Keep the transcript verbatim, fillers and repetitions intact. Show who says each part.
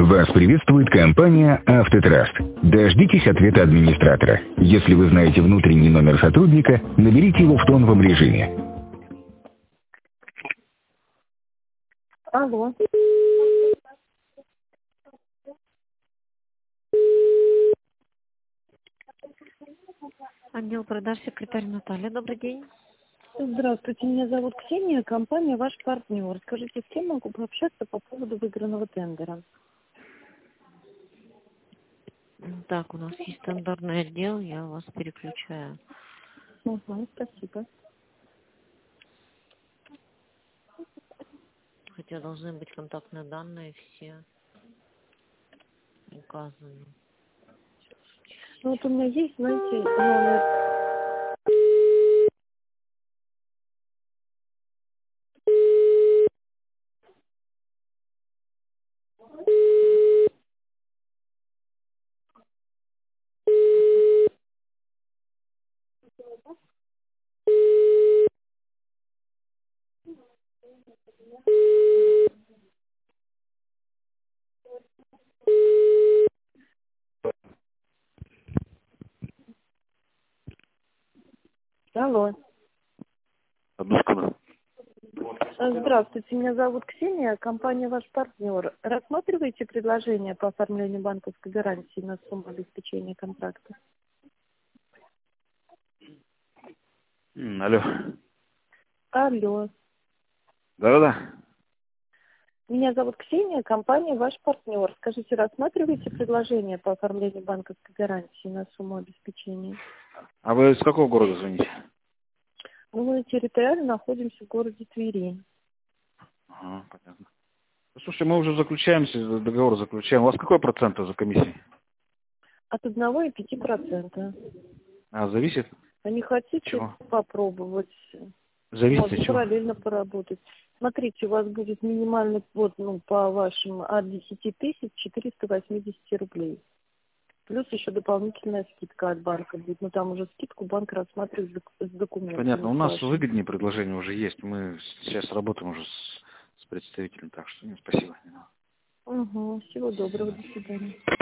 Speaker 1: Вас приветствует компания «Автотраст». Дождитесь ответа администратора. Если вы знаете внутренний номер сотрудника, наберите его в тоновом режиме.
Speaker 2: Алло.
Speaker 3: Отдел продаж, секретарь Наталья. Добрый день.
Speaker 2: Здравствуйте, меня зовут Ксения, компания «Ваш партнер». Скажите, с кем могу пообщаться по поводу выигранного тендера?
Speaker 3: Так, у нас есть стандартный отдел, я вас переключаю.
Speaker 2: Угу, спасибо.
Speaker 3: Хотя должны быть контактные данные все указаны.
Speaker 2: Ну вот у меня есть, знаете, номер. Алло.
Speaker 4: Одну секунду.
Speaker 2: Здравствуйте, меня зовут Ксения, компания «Ваш партнер». Рассматриваете предложение по оформлению банковской гарантии на сумму обеспечения контракта?
Speaker 4: М, Алло.
Speaker 2: Алло.
Speaker 4: Да-да-да.
Speaker 2: Меня зовут Ксения, компания «Ваш партнер». Скажите, рассматриваете предложение по оформлению банковской гарантии на сумму обеспечения?
Speaker 4: А вы из какого города звоните?
Speaker 2: Ну, мы территориально находимся в городе Твери.
Speaker 4: Ага, понятно. Ну, слушайте, мы уже заключаемся, договор заключаем. У вас какой процент за комиссией?
Speaker 2: От одного и пяти процента.
Speaker 4: А, зависит?
Speaker 2: А не хотите
Speaker 4: Чего?
Speaker 2: попробовать?
Speaker 4: Зависит от
Speaker 2: Можно
Speaker 4: чего?
Speaker 2: параллельно поработать. Смотрите, у вас будет минимальный вот, ну, по вашим от десяти тысяч четыреста восемьдесят рублей. Плюс еще дополнительная скидка от банка будет. Ну, там уже скидку банк рассматривает с док- с документами.
Speaker 4: Понятно. У
Speaker 2: с
Speaker 4: нас
Speaker 2: вашими.
Speaker 4: выгоднее предложения уже есть. Мы сейчас работаем уже с, с представителем, так что нет, спасибо.
Speaker 2: Угу. Всего доброго. До свидания.